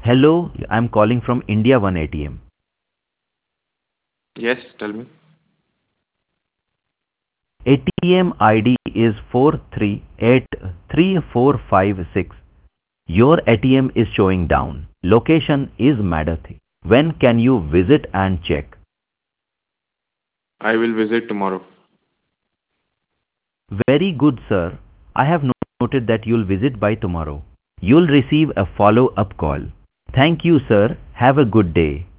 Hello, I'm calling from India One ATM. Yes, tell me. ATM ID is 4383456. Your ATM is showing down. Location is Madathi. When can you visit and check? I will visit tomorrow. Very good, sir. I have noted that you'll visit by tomorrow. You'll receive a follow-up call. Thank you, sir. Have a good day.